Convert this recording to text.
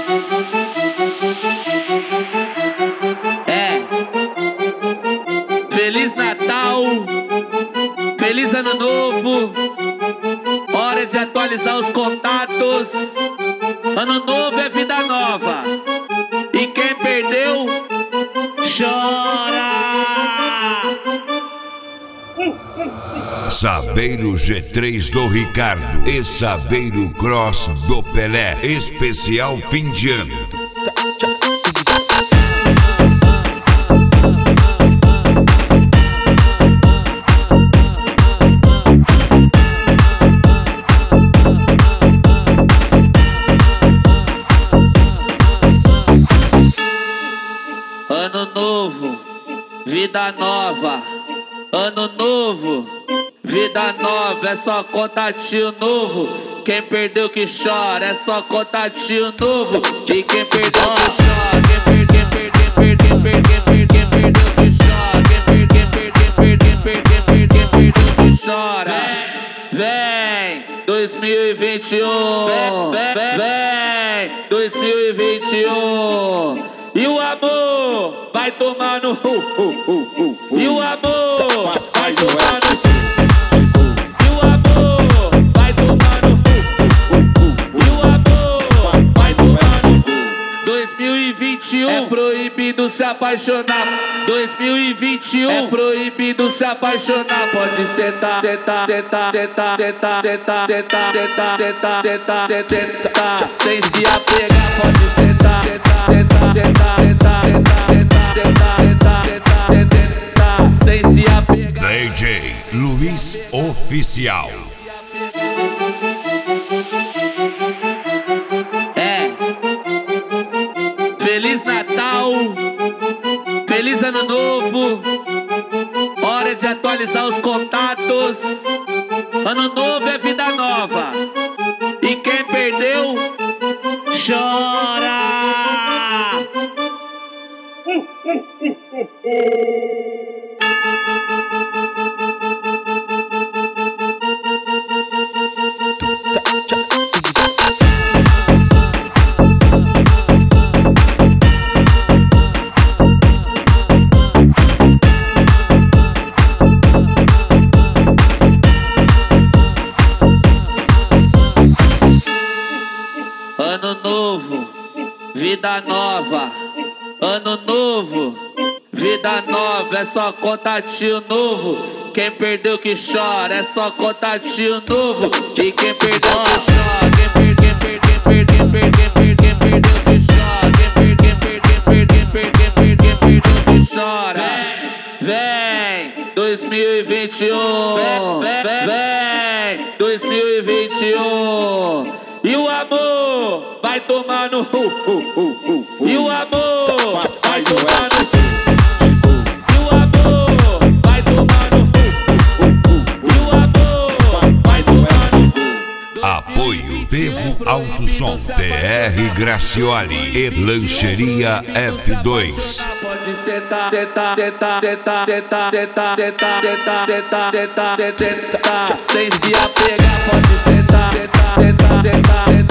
É. Feliz Natal, feliz Ano Novo. Hora de atualizar os contatos. Ano novo é vida nova. E quem perdeu, chora. Saveiro G3 do Ricardo e Saveiro Cross do Pelé. Especial fim de ano. Ano novo, vida nova. Ano novo, vida nova. É só contatinho novo. Quem perdeu que chora. É só contatinho novo. E quem perdeu que chora. Quem perdeu que chora. Quem perdeu que chora. Vem 2021. Vem 2021. E o amor vai tomar no E o amor vai tomar no E o amor vai tomar no E o amor vai tomar no 2021 é proibido se apaixonar. 2021 é proibido se apaixonar. Pode sentar, sentar, sentar, sentar, sentar, sentar, sentar, sentar, sentar, sentar, sentar, sem se apegar. Pode sentar, sentar, sentar, sentar, sentar, sentar, sentar, sentar, sentar, sem se apegar. DJ Luiz Oficial. É. Feliz Natal, feliz Ano Novo. Hora de atualizar os contatos. Ano novo é vida nova. E quem perdeu, chora. Ano novo, vida nova. Ano novo, vida nova. É só contatinho novo. Quem perdeu que chora. É só contatinho novo. E quem perdeu que chora. Quem perdeu que chora. Quem perdeu que chora. Vem 2021. Vem 2021. E o amor vai tomar no E o amor vai tomar no E o amor vai tomar no E o amor vai tomar no Apoio Devo Alto Som, TR Gracioli e Lancheria F2. Pode sentar, sentar, sentar, sentar, sentar, sentar, sentar, sentar, sentar, sentar, sentar, sem se apegar. Pode sentar, sentar, sentar, sentar, sentar.